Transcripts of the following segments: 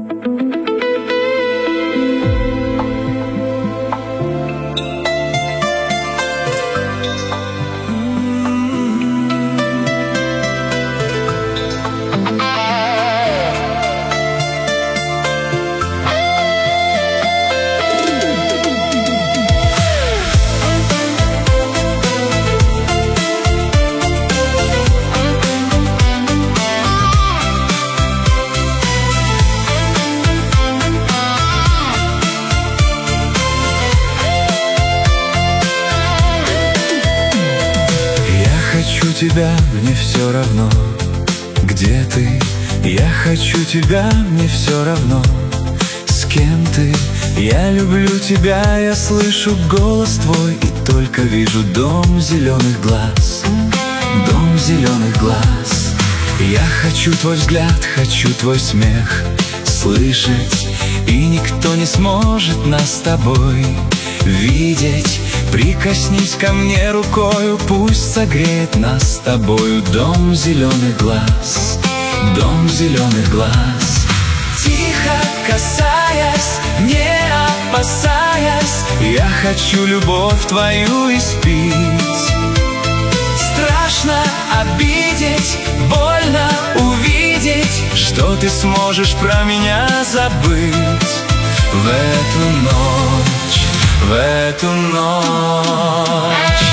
Хочу тебя, мне все равно, где ты. Я хочу тебя, мне все равно, с кем ты. Я люблю тебя, я слышу голос твой и только вижу дом зеленых глаз, дом зеленых глаз. Я хочу твой взгляд, хочу твой смех слышать, и никто не сможет нас с тобой видеть. Прикоснись ко мне рукою, пусть согреет нас с тобою дом зеленых глаз, дом зеленых глаз. Тихо касаясь, не опасаясь, я хочу любовь твою испить. Страшно обидеть, больно увидеть, что ты сможешь про меня забыть. В эту ночь, в эту ночь.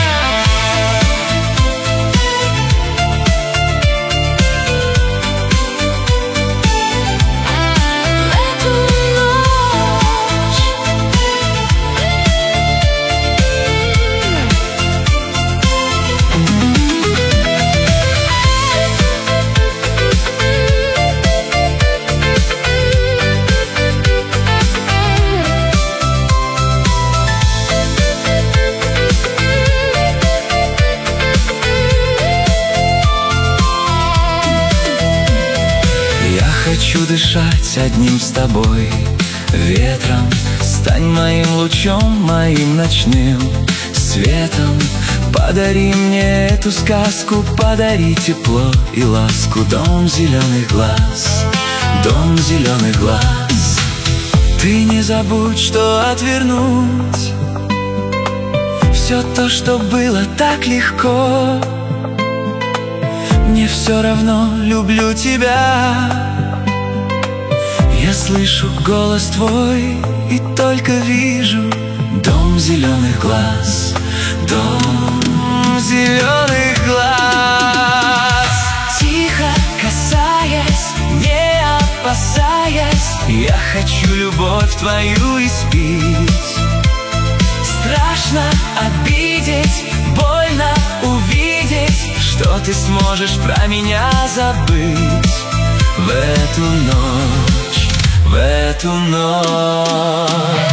Хочу дышать одним с тобой ветром. Стань моим лучом, моим ночным светом. Подари мне эту сказку, подари тепло и ласку. Дом зеленых глаз, дом зеленых глаз. Ты не забудь, что отвернуть все то, что было так легко. Мне все равно, люблю тебя. Я слышу голос твой и только вижу дом зеленых глаз, дом зеленых глаз. Тихо касаясь, не опасаясь, я хочу любовь твою испить. Страшно обидеть, больно увидеть, что ты сможешь про меня забыть. В эту ночь, в эту ночь.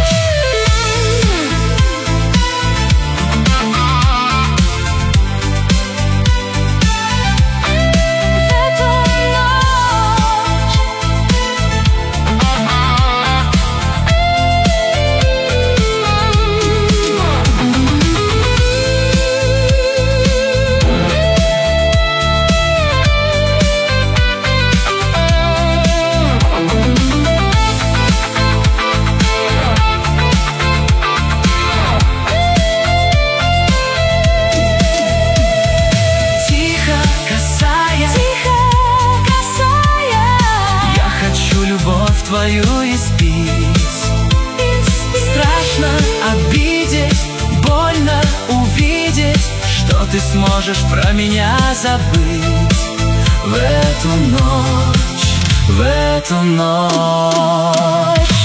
Твою испить. Страшно обидеть, больно увидеть, что ты сможешь про меня забыть. В эту ночь, в эту ночь.